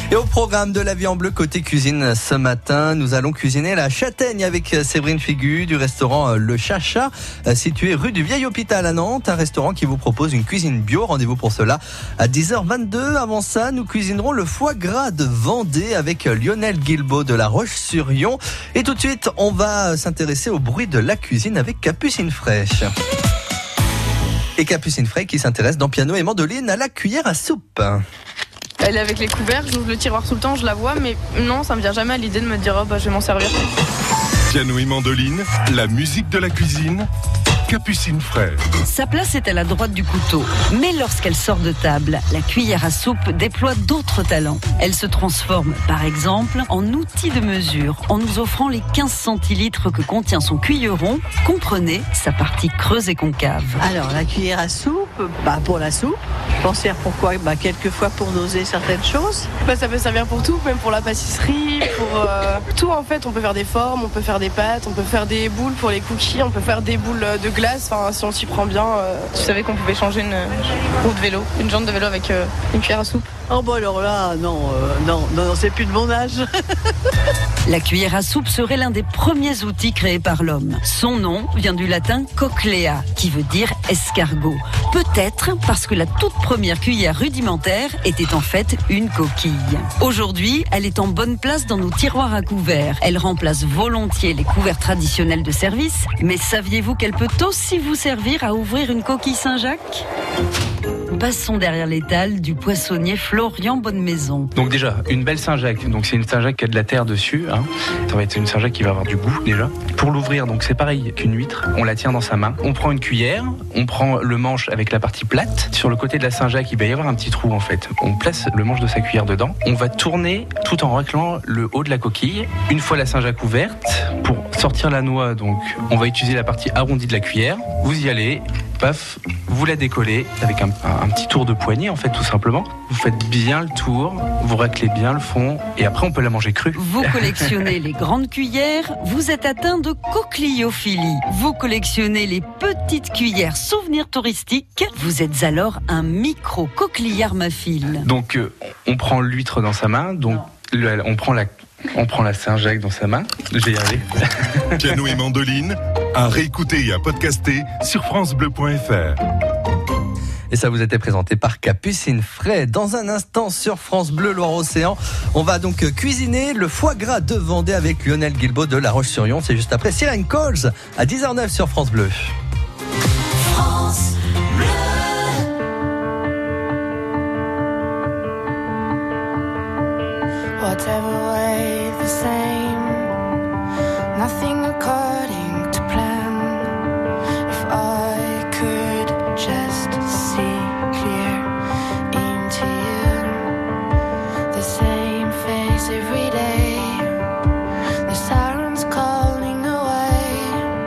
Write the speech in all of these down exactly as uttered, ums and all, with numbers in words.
Et au programme de La Vie en Bleu côté cuisine ce matin, nous allons cuisiner la châtaigne avec Séverine Figu du restaurant Le Chacha, situé rue du Vieil Hôpital à Nantes. Un restaurant qui vous propose une cuisine bio. Rendez-vous pour cela à dix heures vingt-deux. Avant ça, nous cuisinerons le foie gras de Vendée avec Lionel Guilbault de La Roche-sur-Yon. Et tout de suite, on va s'intéresser au bruit de la cuisine avec Capucine Fraîche. Et Capucine Fraîche qui s'intéresse dans Piano et Mandoline à la cuillère à soupe. Elle est avec les couverts, j'ouvre le tiroir tout le temps, je la vois, mais non, ça me vient jamais à l'idée de me dire oh bah je vais m'en servir. Piano et Mandoline, la musique de la cuisine. Capucine Fraîche. Sa place est à la droite du couteau. Mais lorsqu'elle sort de table, la cuillère à soupe déploie d'autres talents. Elle se transforme, par exemple, en outil de mesure, en nous offrant les quinze centilitres que contient son cuilleron. Comprenez sa partie creuse et concave. Alors, la cuillère à soupe, bah, pour la soupe. Je pense faire pourquoi bah, quelquefois pour doser certaines choses. Bah, ça peut servir pour tout, même pour la pâtisserie, pour euh, tout en fait. On peut faire des formes, on peut faire des pâtes, on peut faire des boules pour les cookies, on peut faire des boules de glace. Enfin, si on s'y prend bien, euh, tu savais qu'on pouvait changer une roue de vélo, une jante de vélo avec euh, une cuillère à soupe. Oh bah alors là, non, euh, non, non, non, c'est plus de mon âge. La cuillère à soupe serait l'un des premiers outils créés par l'homme. Son nom vient du latin cochlea, qui veut dire escargot. Peut-être parce que la toute première cuillère rudimentaire était en fait une coquille. Aujourd'hui, elle est en bonne place dans nos tiroirs à couverts. Elle remplace volontiers les couverts traditionnels de service. Mais saviez-vous qu'elle peut aussi vous servir à ouvrir une coquille Saint-Jacques ? Passons derrière l'étal du poissonnier Florian Bonnemaison. Donc déjà, une belle Saint-Jacques. Donc c'est une Saint-Jacques qui a de la terre dessus. Hein. Ça va être une Saint-Jacques qui va avoir du goût déjà. Pour l'ouvrir, donc c'est pareil qu'une huître. On la tient dans sa main. On prend une cuillère. On prend le manche avec la partie plate. Sur le côté de la Saint-Jacques, il va y avoir un petit trou en fait. On place le manche de sa cuillère dedans. On va tourner tout en raclant le haut de la coquille. Une fois la Saint-Jacques ouverte, pour sortir la noix, donc on va utiliser la partie arrondie de la cuillère. Vous y allez. Paf, vous la décollez avec un, un, un petit tour de poignet en fait tout simplement. Vous faites bien le tour, vous raclez bien le fond et après on peut la manger crue. Vous collectionnez les grandes cuillères, vous êtes atteint de coquillophilie. Vous collectionnez les petites cuillères souvenirs touristiques, vous êtes alors un micro-coquillard maphile. Donc euh, on prend l'huître dans sa main, donc le, on prend la On prend la Saint-Jacques dans sa main. Je vais y arriver. Piano et Mandoline, à réécouter et à podcaster sur francebleu point f r. Et ça vous était présenté par Capucine Fraîche. Dans un instant sur France Bleu Loire-Océan, on va donc cuisiner le foie gras de Vendée avec Lionel Guilbault de La Roche-sur-Yon. C'est juste après Siren Calls à dix heures neuf sur France Bleu. France Bleu. Whatever way the same, nothing according to plan. If I could just see clear into you, the same face every day, the sirens calling away.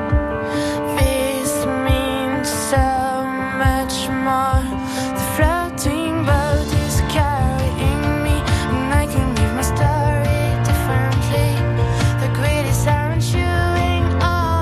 This means so much more. The floating boat is carrying me, and I can live my story differently. The grid is siren chewing all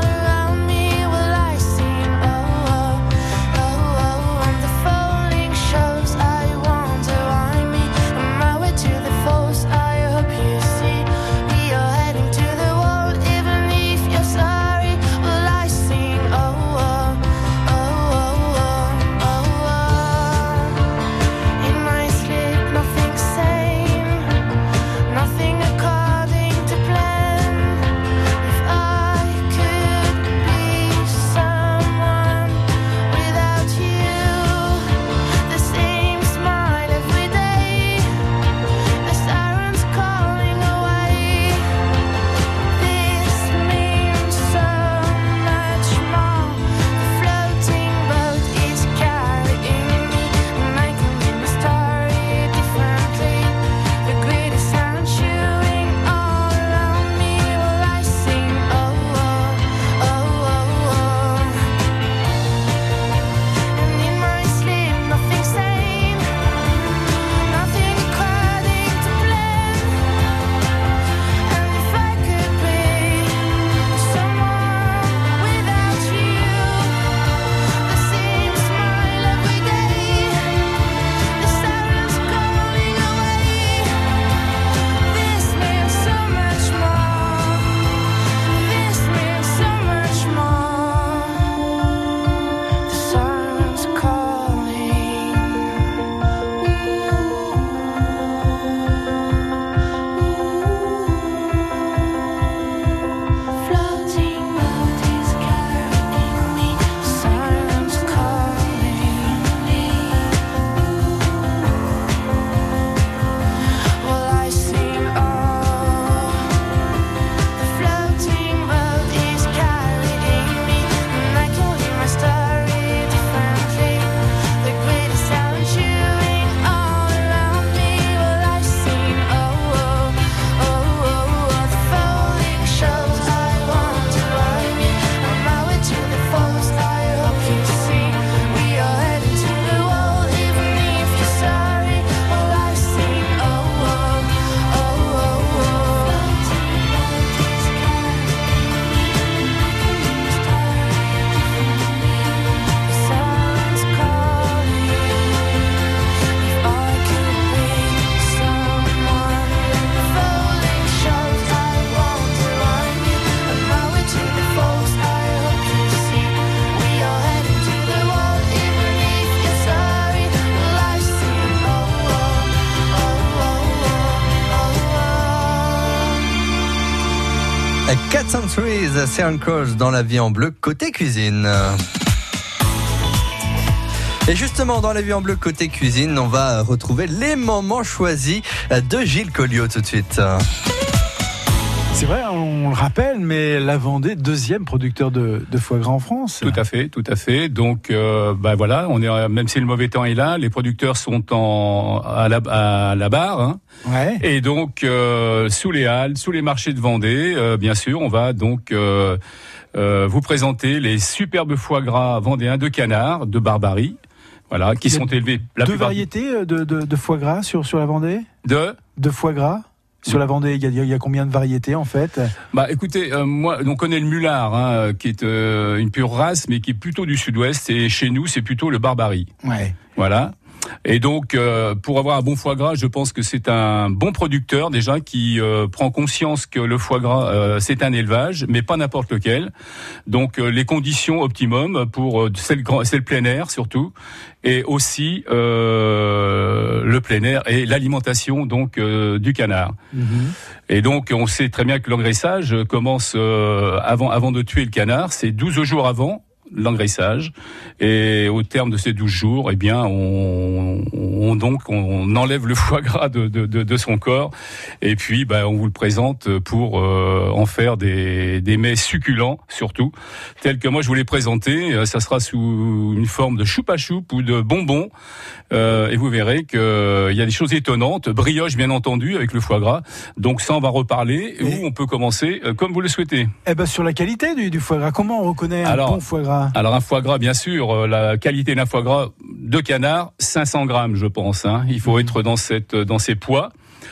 Cats and Trees, Sharon Cross dans La Vie en Bleu, côté cuisine. Et justement, dans La Vie en Bleu, côté cuisine, on va retrouver les moments choisis de Gilles Colliot tout de suite. C'est vrai, on le rappelle, mais la Vendée, deuxième producteur de, de foie gras en France. Tout à fait, tout à fait. Donc, euh, bah voilà, on est, même si le mauvais temps est là, les producteurs sont en, à, la, à la barre. Hein. Ouais. Et donc, euh, sous les halles, sous les marchés de Vendée, euh, bien sûr, on va donc euh, euh, vous présenter les superbes foie gras vendéens de canard, de Barbarie, voilà, qui sont élevés. La deux plupart variétés de, de, de foie gras sur, sur la Vendée. De De foie gras. Sur la Vendée, il y, il y a combien de variétés en fait? Bah écoutez, euh, moi, on connaît le Mulard, hein, qui est euh, une pure race, mais qui est plutôt du sud-ouest, et chez nous, c'est plutôt le Barbarie. Ouais. Voilà. Et donc, euh, pour avoir un bon foie gras, je pense que c'est un bon producteur déjà qui euh, prend conscience que le foie gras, euh, c'est un élevage, mais pas n'importe lequel. Donc, euh, les conditions optimum pour euh, c'est le grand, c'est le plein air surtout, et aussi euh, le plein air et l'alimentation donc euh, du canard. Mm-hmm. Et donc, on sait très bien que l'engraissage commence euh, avant avant de tuer le canard, c'est douze jours avant l'engraissage, et au terme de ces douze jours, eh bien, on, on donc on enlève le foie gras de, de, de, de son corps, et puis bah, on vous le présente pour euh, en faire des, des mets succulents, surtout, tels que moi je vous l'ai présenté. Ça sera sous une forme de choupa-choup ou de bonbons, euh, et vous verrez qu'il euh, y a des choses étonnantes, brioche bien entendu avec le foie gras. Donc ça, on va reparler, et où on peut commencer euh, comme vous le souhaitez. Eh ben sur la qualité du, du foie gras, comment on reconnaît un Alors, bon foie gras? Alors un foie gras, bien sûr, la qualité d'un foie gras de canard, cinq cents grammes, je pense. Hein. Il faut mmh. être dans cette, dans ces poids.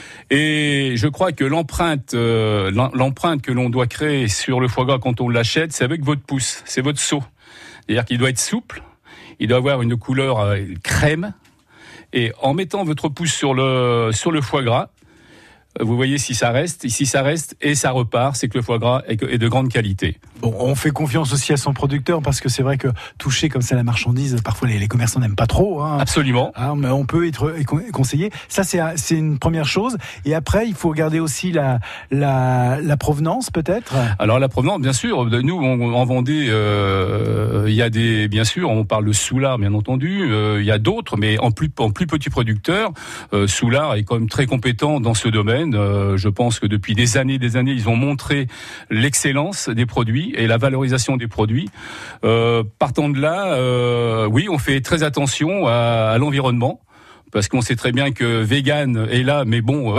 Et je crois que l'empreinte, euh, l'empreinte que l'on doit créer sur le foie gras quand on l'achète, c'est avec votre pouce, c'est votre seau. C'est-à-dire qu'il doit être souple, il doit avoir une couleur euh, crème. Et en mettant votre pouce sur le sur le foie gras, vous voyez si ça reste, si ça reste et ça repart, c'est que le foie gras est de grande qualité. Bon, on fait confiance aussi à son producteur, parce que c'est vrai que toucher comme ça la marchandise, parfois les, les commerçants n'aiment pas trop. Hein. Absolument. Hein, mais on peut être conseillé. Ça, c'est, c'est une première chose. Et après, il faut regarder aussi la, la, la provenance, peut-être. Alors la provenance, bien sûr. Nous, on, en Vendée, euh, il y a des, bien sûr, on parle de Soulard, bien entendu. Euh, il y a d'autres, mais en plus, en plus petits producteurs. Euh, Soulard est quand même très compétent dans ce domaine. Euh, je pense que depuis des années, des années, ils ont montré l'excellence des produits et la valorisation des produits. Euh, partant de là, euh, oui, on fait très attention à, à l'environnement, parce qu'on sait très bien que vegan est là, mais bon,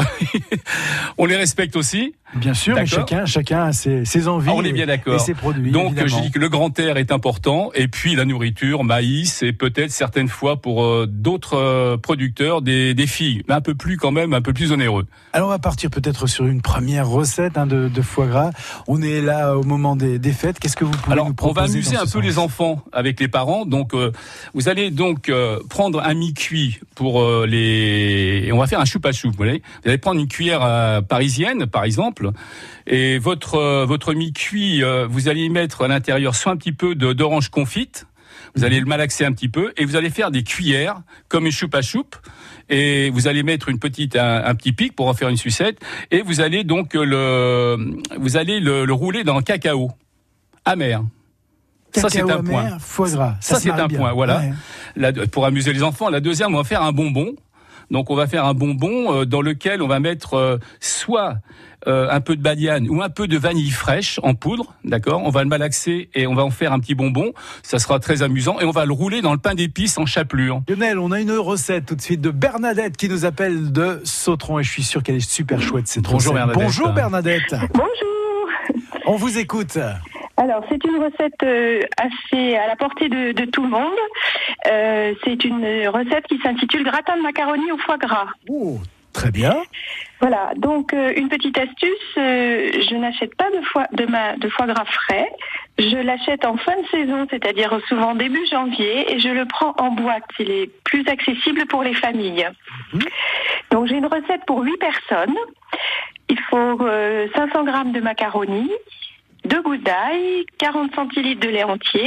on les respecte aussi. Bien sûr, mais chacun, chacun a ses, ses envies. Ah, on est bien d'accord. Et ses produits. Donc, évidemment. je dis que le grand air est important, et puis la nourriture, maïs, et peut-être certaines fois pour euh, d'autres euh, producteurs des, des filles, mais un peu plus quand même, un peu plus onéreux. Alors, on va partir peut-être sur une première recette hein, de, de foie gras. On est là au moment des, des fêtes. Qu'est-ce que vous pouvez Alors, nous proposer? On va amuser un peu sens les enfants avec les parents. Donc, euh, vous allez donc euh, prendre un mi-cuit pour euh, les. On va faire un choupa-choup. Vous voyez, vous allez prendre une cuillère euh, parisienne, par exemple. Et votre euh, votre mi-cuit, euh, vous allez y mettre à l'intérieur soit un petit peu de, d'orange confite, vous allez le malaxer un petit peu, et vous allez faire des cuillères comme une choupa-choup, et vous allez mettre une petite un, un petit pic pour en faire une sucette, et vous allez donc le vous allez le, le rouler dans le cacao amer. Cacao ça c'est un amer, point. Foie gras. Ça, ça c'est un bien. point. Voilà. Ouais. La, pour amuser les enfants. La deuxième, on va faire un bonbon. Donc on va faire un bonbon euh, dans lequel on va mettre euh, soit euh, un peu de badiane ou un peu de vanille fraîche en poudre, d'accord. On va le malaxer et on va en faire un petit bonbon. Ça sera très amusant, et on va le rouler dans le pain d'épices en chapelure. Lionel, on a une recette tout de suite de Bernadette qui nous appelle de Sautron, et je suis sûr qu'elle est super chouette cette Bonjour recette. Bernadette. Bonjour Bernadette. Bonjour. On vous écoute. Alors, c'est une recette euh, assez à la portée de, de tout le monde. Euh, c'est une recette qui s'intitule gratin de macaroni au foie gras. Oh, très bien. Voilà, donc euh, une petite astuce, euh, je n'achète pas de foie, de, ma, de foie gras frais. Je l'achète en fin de saison, c'est-à-dire souvent début janvier, et je le prends en boîte. Il est plus accessible pour les familles. Mmh. Donc j'ai une recette pour huit personnes. Il faut euh, cinq cents grammes de macaroni, deux gousses d'ail, quarante centilitres de lait entier,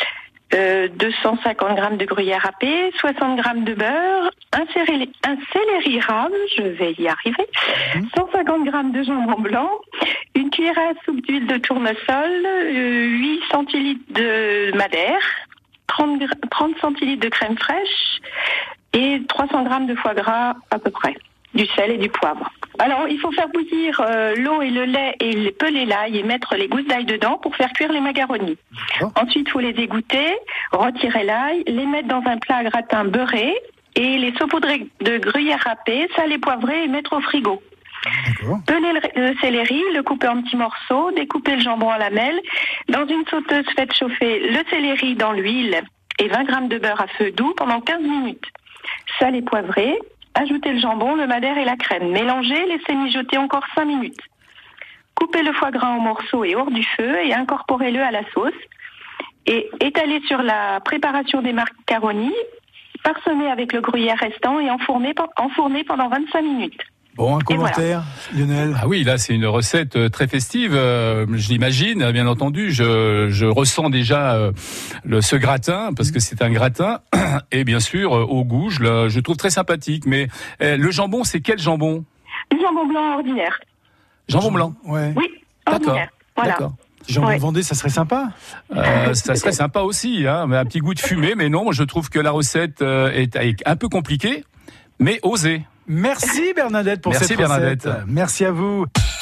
euh, deux cent cinquante grammes de gruyère râpée, soixante grammes de beurre, un céleri, un céleri rame, je vais y arriver, cent cinquante grammes de jambon blanc, une une cuillère à soupe d'huile de tournesol, euh, huit centilitres de madère, trente, trente centilitres de crème fraîche et trois cents grammes de foie gras à peu près, du sel et du poivre. Alors, il faut faire bouillir euh, l'eau et le lait et les peler l'ail et mettre les gousses d'ail dedans pour faire cuire les macaronis. Oh. Ensuite, il faut les égoutter, retirer l'ail, les mettre dans un plat à gratin beurré et les saupoudrer de gruyère râpée, saler, poivrer et mettre au frigo. D'accord. Peler le, le céleri, le couper en petits morceaux, découper le jambon à lamelles. Dans une sauteuse, faites chauffer le céleri dans l'huile et vingt grammes de beurre à feu doux pendant quinze minutes. Saler, poivrer, ajoutez le jambon, le madère et la crème. Mélangez, laissez mijoter encore cinq minutes. Coupez le foie gras en morceaux et hors du feu et incorporez-le à la sauce. Et étalez sur la préparation des macaronis, parsemez avec le gruyère restant et enfournez, enfournez pendant vingt-cinq minutes. Bon, un commentaire, voilà. Lionel. Ah oui, là, c'est une recette très festive. Euh, je l'imagine, bien entendu. Je, je ressens déjà euh, le, ce gratin, parce que c'est un gratin. Et bien sûr, euh, au goût, je le je trouve très sympathique. Mais euh, le jambon, c'est quel jambon ? Du jambon blanc ordinaire. Jambon blanc ? Ouais. Oui, ordinaire. D'accord. Voilà. D'accord. Jambon ouais. Vendée, ça serait sympa. Euh, ça serait sympa aussi, hein, mais un petit goût de fumée. Mais non, je trouve que la recette euh, est, est un peu compliquée, mais osée. Merci Bernadette pour Merci cette Bernadette. recette. Merci à vous.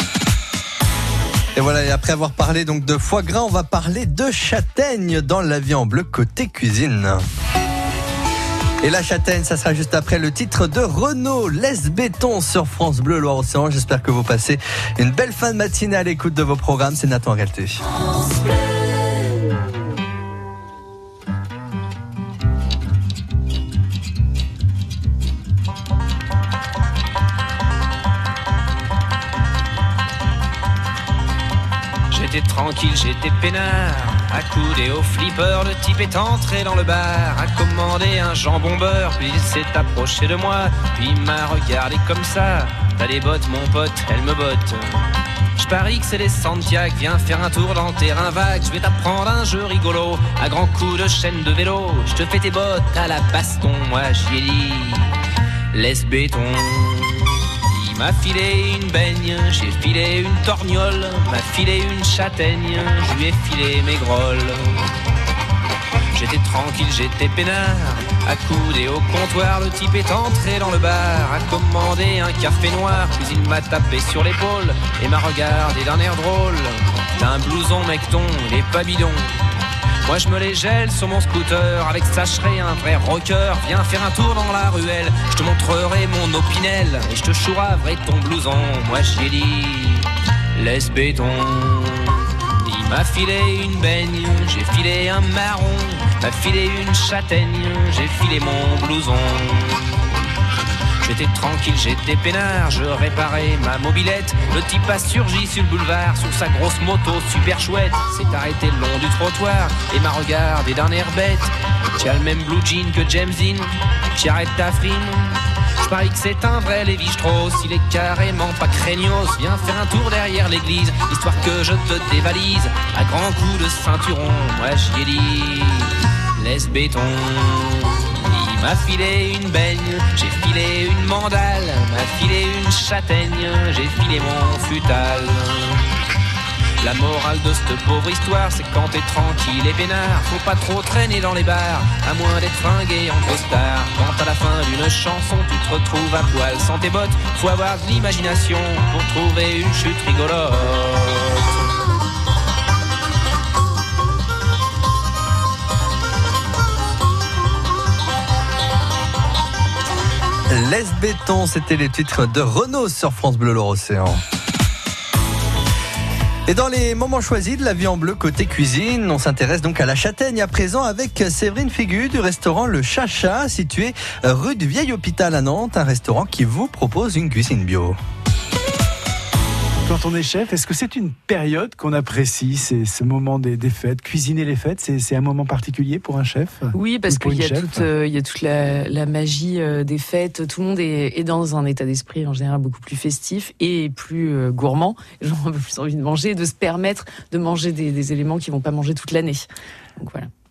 Et voilà, et après avoir parlé donc de foie gras, on va parler de châtaigne dans La Vie en Bleu côté cuisine. Et la châtaigne, ça sera juste après le titre de Renaud, Laisse béton sur France Bleu Loire-Océan. J'espère que vous passez une belle fin de matinée à l'écoute de vos programmes. C'est Nathan Galté. France Bleu. J'étais tranquille, j'étais peinard, accoudé au flipper, le type est entré dans le bar, a commandé un jambon beurre, puis il s'est approché de moi, puis il m'a regardé comme ça. T'as des bottes mon pote, elle me botte. Je parie que c'est des Santiago, viens faire un tour dans le terrain vague, je vais t'apprendre un jeu rigolo, à grands coups de chaîne de vélo, je te fais tes bottes à la baston, moi j'y ai dit, laisse béton. Il m'a filé une baigne, j'ai filé une torgnole, m'a filé une châtaigne, je lui ai filé mes grolles. J'étais tranquille, j'étais peinard, accoudé au comptoir, le type est entré dans le bar, a commandé un café noir, puis il m'a tapé sur l'épaule et m'a regardé d'un air drôle. T'as un blouson mecton, il est pas bidon. Moi je me les gèle sur mon scooter, avec ça je serai un vrai rocker. Viens faire un tour dans la ruelle, je te montrerai mon opinel et je te chouraverai ton blouson. Moi j'y ai dit, laisse béton. Il m'a filé une baigne, j'ai filé un marron, m'a filé une châtaigne, j'ai filé mon blouson. J'étais tranquille, j'étais peinard, je réparais ma mobilette. Le type a surgi sur le boulevard, sur sa grosse moto super chouette. S'est arrêté le long du trottoir et m'a regardé d'un air bête. Tu as le même blue jean que James Dean, tu arrêtes ta frime. Je parie que c'est un vrai Lévi-Strauss, il est carrément pas craignos. Viens faire un tour derrière l'église, histoire que je te dévalise. À grands coups de ceinturon, moi j'y ai dit, laisse béton. Il m'a filé une baigne, j'ai filé une mandale, m'a filé une châtaigne, j'ai filé mon futal. La morale de cette pauvre histoire, c'est quand t'es tranquille et peinard, faut pas trop traîner dans les bars, à moins d'être fringué en costard. Quand à la fin d'une chanson, tu te retrouves à poil sans tes bottes, faut avoir de l'imagination pour trouver une chute rigolote. Laisse béton, c'était les titres de Renaud sur France Bleu Loire-Océan. Et dans les moments choisis de La Vie en Bleu côté cuisine, on s'intéresse donc à la châtaigne à présent avec Séverine Figu du restaurant Le Chacha, situé rue du Vieil Hôpital à Nantes, un restaurant qui vous propose une cuisine bio. Quand on est chef, est-ce que c'est une période qu'on apprécie, c'est ce moment des, des fêtes, cuisiner les fêtes, c'est, c'est un moment particulier pour un chef ? Oui, parce qu'il y a, toute, euh, il y a toute la, la magie euh, des fêtes, tout le monde est, est dans un état d'esprit en général beaucoup plus festif et plus euh, gourmand, les gens ont un peu plus envie de manger, de se permettre de manger des, des éléments qu'ils ne vont pas manger toute l'année. Donc voilà.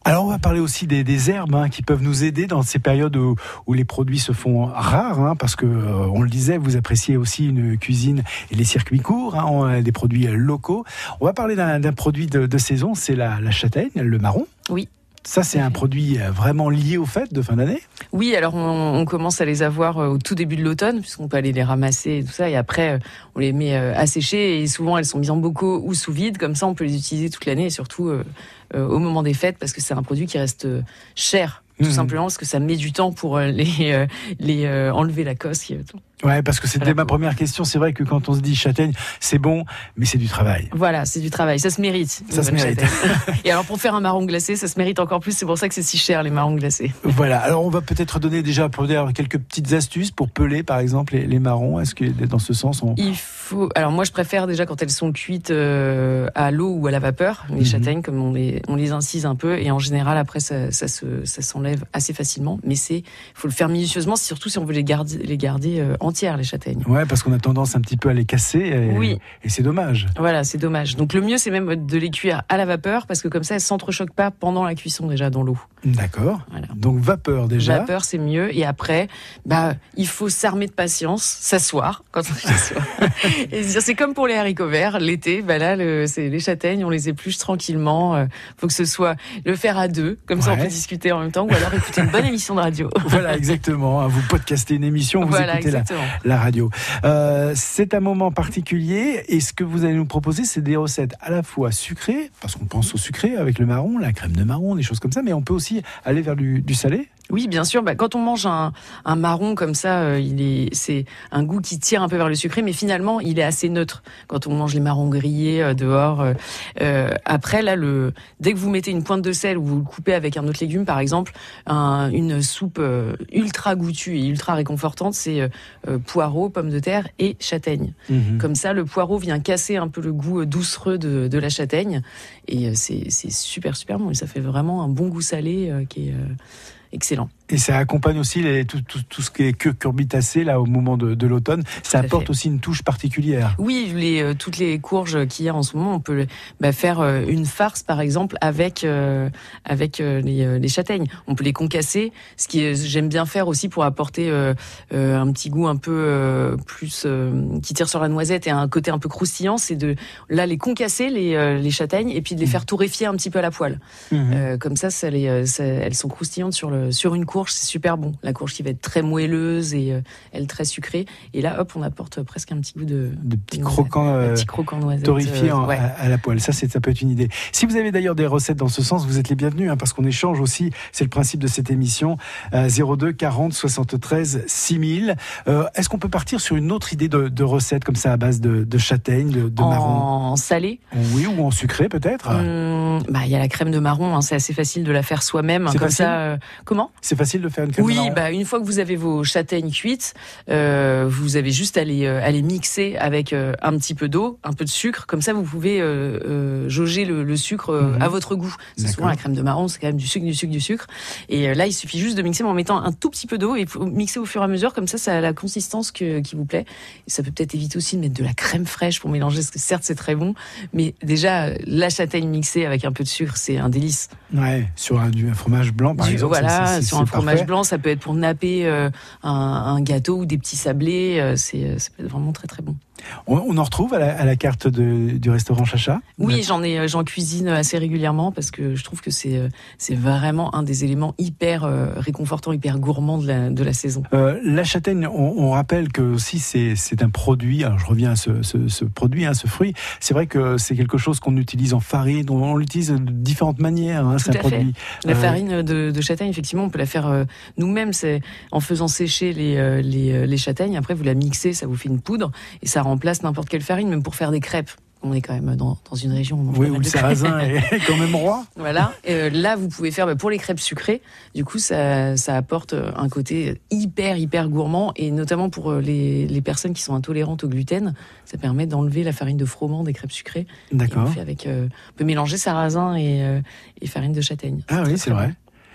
Alors on va parler aussi des, des herbes hein, qui peuvent nous aider dans ces périodes où, où les produits se font rares, hein, parce que euh, on le disait, vous appréciez aussi une cuisine et les circuits courts, hein, on, des produits locaux. On va parler d'un, d'un produit de, de saison, c'est la, la châtaigne, le marron. Oui. Ça, c'est un produit vraiment lié aux fêtes de fin d'année ? Oui, alors on, on commence à les avoir au tout début de l'automne, puisqu'on peut aller les ramasser et tout ça, et après on les met à sécher, et souvent elles sont mises en bocaux ou sous vide, comme ça on peut les utiliser toute l'année, et surtout euh, euh, au moment des fêtes, parce que c'est un produit qui reste cher, tout mmh. simplement parce que ça met du temps pour les, euh, les euh, enlever la cosse. Ouais, parce que c'était ma première question. C'est vrai que quand on se dit châtaigne, c'est bon, mais c'est du travail. Voilà, c'est du travail. Ça se mérite. Ça se mérite. Et alors, pour faire un marron glacé, ça se mérite encore plus. C'est pour ça que c'est si cher, les marrons glacés. Voilà. Alors, on va peut-être donner déjà pour dire quelques petites astuces pour peler, par exemple, les, les marrons. Est-ce que dans ce sens, on... Il faut. Alors, moi, je préfère déjà quand elles sont cuites euh, à l'eau ou à la vapeur, les mmh. châtaignes, comme on les, on les incise un peu. Et en général, après, ça, ça, se, ça s'enlève assez facilement. Mais c'est, faut le faire minutieusement, surtout si on veut les garder, les garder euh, entières, les châtaignes. Ouais, parce qu'on a tendance un petit peu à les casser et, oui. et c'est dommage. Voilà, c'est dommage. Donc le mieux, c'est même de les cuire à la vapeur, parce que comme ça, elles s'entrechoquent pas pendant la cuisson déjà dans l'eau. D'accord. Voilà. Donc vapeur déjà. Vapeur, c'est mieux. Et après, bah, il faut s'armer de patience, s'asseoir quand on s'assoit. Et se dire, c'est comme pour les haricots verts, l'été, bah là, le, c'est les châtaignes, on les épluche tranquillement. Euh, faut que ce soit le faire à deux, comme ouais. ça on peut discuter en même temps, ou alors écouter une bonne émission de radio. Voilà, exactement. Vous podcastez une émission, vous voilà, écoutez la, la radio. Euh, c'est un moment particulier et ce que vous allez nous proposer, c'est des recettes à la fois sucrées, parce qu'on pense au sucré avec le marron, la crème de marron, des choses comme ça, mais on peut aussi aller vers du, du salé. Oui, bien sûr. Bah, quand on mange un, un marron comme ça, euh, il est, c'est un goût qui tire un peu vers le sucré, mais finalement, il est assez neutre. Quand on mange les marrons grillés euh, dehors, euh, euh, après là, le, dès que vous mettez une pointe de sel ou vous le coupez avec un autre légume, par exemple, un, une soupe euh, ultra goûtue et ultra réconfortante, c'est euh, euh, poireaux, pommes de terre et châtaigne. Mmh. Comme ça, le poireau vient casser un peu le goût doucereux de, de la châtaigne, et euh, c'est, c'est super super bon. Et ça fait vraiment un bon goût salé euh, qui est euh, excellent. Et ça accompagne aussi les, tout, tout, tout ce qui est cucurbitacé là au moment de, de l'automne. Ça apporte aussi une touche particulière. Oui, les, euh, toutes les courges qu'il y a en ce moment, on peut bah, faire euh, une farce par exemple avec euh, avec euh, les, euh, les châtaignes. On peut les concasser. Ce qui est, j'aime bien faire aussi pour apporter euh, euh, un petit goût un peu euh, plus euh, qui tire sur la noisette et un côté un peu croustillant, c'est de là les concasser les euh, les châtaignes et puis de les faire torréfier un petit peu à la poêle. Mmh. Euh, comme ça, ça les ça, elles sont croustillantes sur le sur une courge, c'est super bon. La courge qui va être très moelleuse et euh, elle très sucrée. Et là, hop, on apporte presque un petit goût de... De petits croquants, euh, petit croquant noisette, torréfiés euh, ouais. à, à la poêle. Ça, c'est, ça peut être une idée. Si vous avez d'ailleurs des recettes dans ce sens, vous êtes les bienvenus, hein, parce qu'on échange aussi. C'est le principe de cette émission. Euh, zéro deux quarante soixante-treize six mille. Euh, est-ce qu'on peut partir sur une autre idée de, de recette comme ça à base de, de châtaigne, de, de en marron ? En salé ? Oui, ou en sucré peut-être. Hum, bah, il y a la crème de marron. Hein, c'est assez facile de la faire soi-même. C'est comme facile ça. Euh, comment ? C'est facile de faire une crème oui, de marron ? Oui, bah une fois que vous avez vos châtaignes cuites, euh, vous avez juste à les, à les mixer avec euh, un petit peu d'eau, un peu de sucre. Comme ça, vous pouvez euh, euh, jauger le, le sucre euh, mmh. à votre goût. C'est D'accord. Souvent la crème de marron, c'est quand même du sucre, du sucre, du sucre. Et euh, là, il suffit juste de mixer en mettant un tout petit peu d'eau et mixer au fur et à mesure. Comme ça, ça a la consistance que, qui vous plaît. Et ça peut peut-être éviter aussi de mettre de la crème fraîche pour mélanger, parce que certes, c'est très bon. Mais déjà, la châtaigne mixée avec un peu de sucre, c'est un délice. Ouais, sur un, du, un fromage blanc, par du, exemple. Voilà, c'est, c'est, sur c'est un parfait. Fromage blanc, ça peut être pour napper euh, un, un gâteau ou des petits sablés. Euh, c'est, ça peut être vraiment très très bon. On, on en retrouve à la, à la carte de, du restaurant Chacha ? Oui, j'en ai, j'en cuisine assez régulièrement parce que je trouve que c'est, c'est vraiment un des éléments hyper euh, réconfortants, hyper gourmands de la, de la saison. Euh, la châtaigne, on, on rappelle que aussi c'est, c'est un produit. Alors je reviens à ce, ce, ce produit, hein, ce fruit. C'est vrai que c'est quelque chose qu'on utilise en farine, on l'utilise de différentes manières. Hein, Tout c'est un à fait. produit. La euh... farine de, de châtaigne, effectivement, on peut la faire euh, nous-mêmes. C'est en faisant sécher les, euh, les, les châtaignes. Après, vous la mixez, ça vous fait une poudre et ça remplace n'importe quelle farine, même pour faire des crêpes. On est quand même dans, dans une région où, oui, où le sarrasin est quand même roi. Voilà. Et euh, là, vous pouvez faire bah, pour les crêpes sucrées. Du coup, ça, ça apporte un côté hyper, hyper gourmand. Et notamment pour les, les personnes qui sont intolérantes au gluten, ça permet d'enlever la farine de froment des crêpes sucrées. D'accord. Et on, fait avec, euh, on peut mélanger sarrasin et, euh, et farine de châtaigne. Ah oui, c'est, c'est vrai. Bon.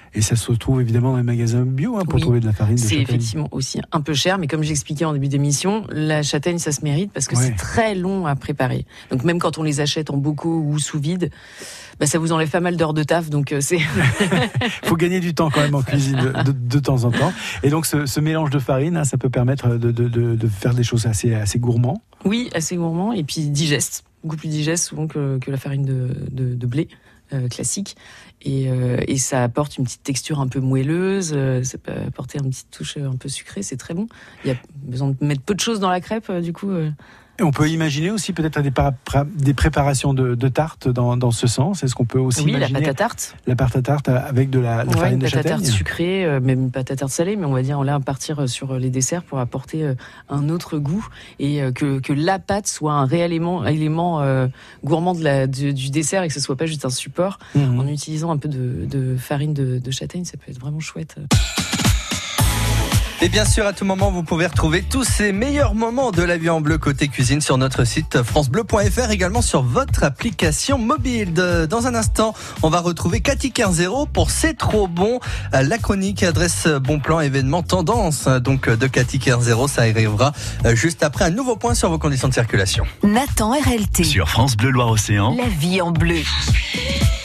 Et ça se trouve évidemment dans les magasins bio hein, pour Oui, trouver de la farine de c'est châtaigne. effectivement aussi un peu cher, mais comme j'expliquais en début d'émission, la châtaigne, ça se mérite parce que Ouais. c'est très long à préparer. Donc même quand on les achète en bocaux ou sous vide, bah, ça vous enlève pas mal d'heures de taf. Donc euh, c'est Il faut gagner du temps quand même en cuisine de, de, de temps en temps. Et donc ce, ce mélange de farine, hein, ça peut permettre de, de, de, de faire des choses assez, assez gourmands. oui, assez gourmand et puis digeste, beaucoup plus digeste souvent que, que la farine de, de, de blé euh, classique. Et, euh, et ça apporte une petite texture un peu moelleuse, euh, ça peut apporter une petite touche un peu sucrée, c'est très bon. Il y a besoin de mettre peu de choses dans la crêpe, euh, du coup. Euh, Et on peut imaginer aussi peut-être des, para- pra- des préparations de, de tartes dans, dans ce sens. Est-ce qu'on peut aussi oui, la imaginer pâte à tarte. la pâte à tarte avec de la, la Ouais, farine une de pâte à châtaigne tarte sucrée, euh, même une pâte à tarte salée, mais on va dire là partir sur les desserts pour apporter euh, un autre goût et euh, que, que la pâte soit un réel élément, élément euh, gourmand de la, du, du dessert et que ce soit pas juste un support. Mmh. En utilisant un peu de, de farine de, de châtaigne, ça peut être vraiment chouette. Et bien sûr, à tout moment, vous pouvez retrouver tous ces meilleurs moments de La Vie en Bleu côté cuisine sur notre site francebleu point f r, également sur votre application mobile. De- Dans un instant, on va retrouver Cathy Quinzero pour C'est trop bon, la chronique adresse bon plan événement tendance. Donc de Cathy Quinzero, ça arrivera juste après un nouveau point sur vos conditions de circulation. Nathan R L T. Sur France Bleu Loire-Océan. La vie en bleu.